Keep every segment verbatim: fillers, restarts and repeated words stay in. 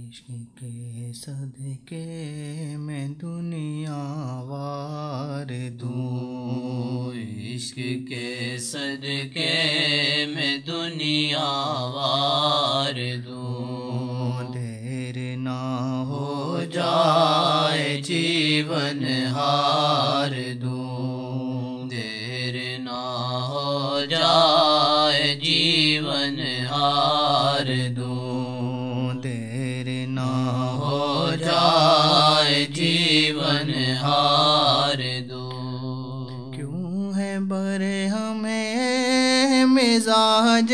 عشق کے صدقے میں دنیا وار دوں، عشق کے صدقے میں دنیا وار دوں، دیر نہ ہو جائے جیون ہار دوں، دیر نہ ہو جائے جیون ہار دوں، دیر نہ ہو جائے جیون ہار دوں۔ کیوں ہے بر ہمیں مزاج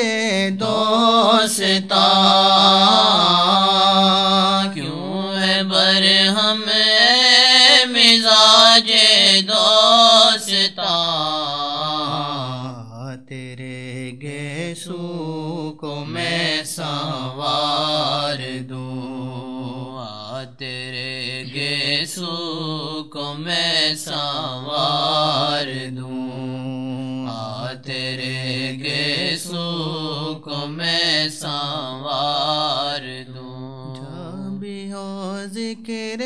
دوستاں، کیوں ہے بر ہمیں مزاج دوستاں، تیرے گیسو کو میں سنوار دوں، آ تیرے گیسو کو میں سنوار دوں، آ تیرے گیسو کو میں سنوار دوں۔ جب بھی ہو ذکر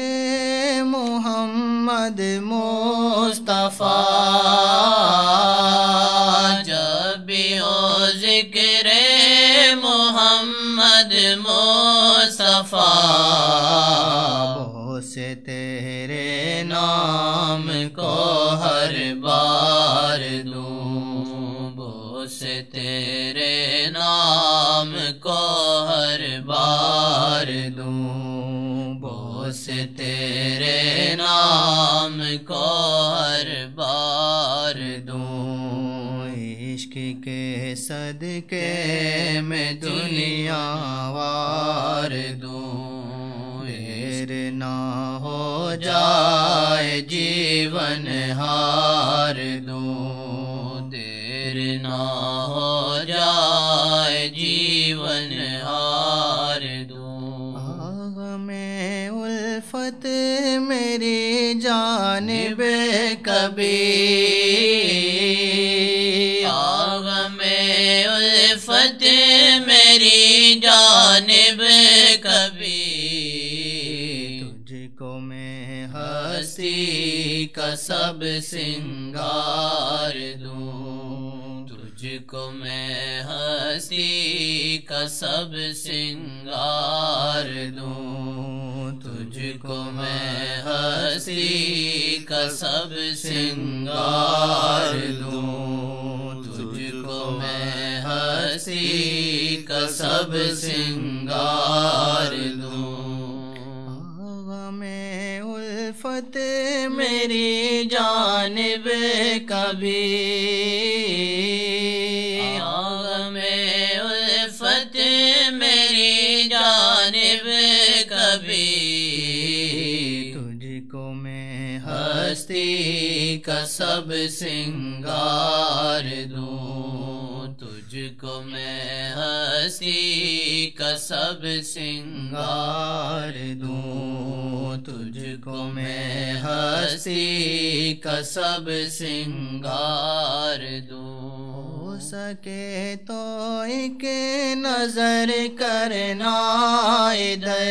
محمد مصطفیٰ، جب بھی ہو ذکر محمد مصطفیٰ، بہت سے تیرے نام کو ہر بار دوں، بہت سے تیرے نام کو ہر بار دوں، بہت سے تیرے نام کو ہر بار دوں۔ عشق کے صدقے میں دنیا وار دوں، دیر نہ ہو جائے جیون ہار دوں، دیر نہ ہو جائے جیون ہار دوں۔ آغ میں الفت میری جانب کبھی، آغ میں الفت میری جانب کبھی، تجھ کو میں ہستی کا سب سنگار دوں، تجھ کو میں ہستی کا سب سنگار دوں، تجھ کو میں ہستی کا سب سنگار دوں، تجھ کو میں ہستی کا سب سنگار دوں۔ آغ میں الفت میری جانب کبھی، آغ میں الفت میری جانب کبھی، تجھ کو میں ہستی کا سب سنگار دوں، تجھ کو میں ہستی کا سب سنگار دوں، تجھ کو میں ہستی کا سب سنگار دوں۔ ہو سکے تو ایک نظر کرنا ادھر،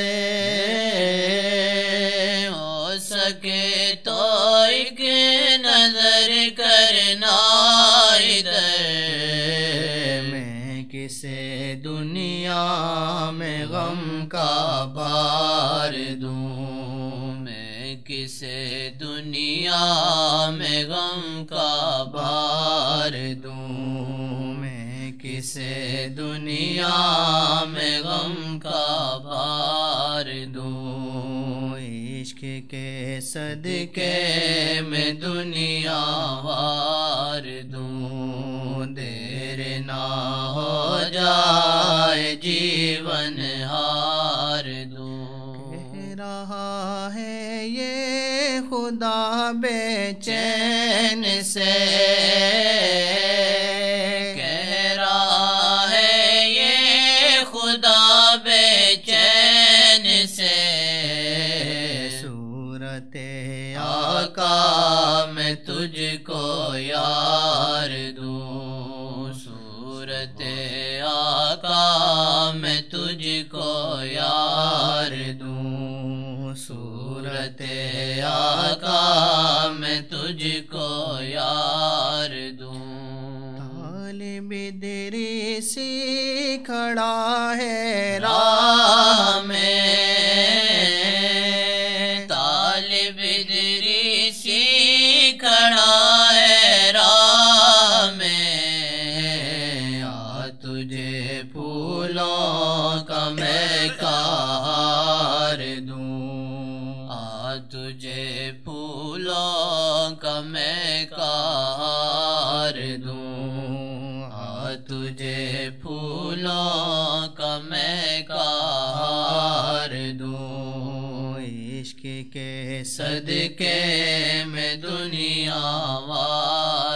ہو سکے تو ایک نظر کرنا ادھر، میں کسے دنیا میں غم کا بار دوں، میں کسے دنیا میں غم کا بار دوں، میں کسے دنیا میں غم کا بار دوں۔ عشق کے صدقے میں دنیا وار دوں، دیر نہ ہو جائے جیون ہار دوں۔ کہہ رہا ہے یہ خدا بے چین سے، کہہ رہا ہے یہ خدا بے چین سے، صورت آقا میں تجھ کو یار دوں، صورت آقا میں تجھ کو یار کھڑا ہے راہ میں، طالب ادریسی کھڑا ہے راہ میں، آ تجھے پھولوں کا میں کار دوں، آ تجھے پھولوں کا میں کار دوں، آ تجھے پھولوں کا میں کار دوں، عشق کے صدقے میں دنیا وار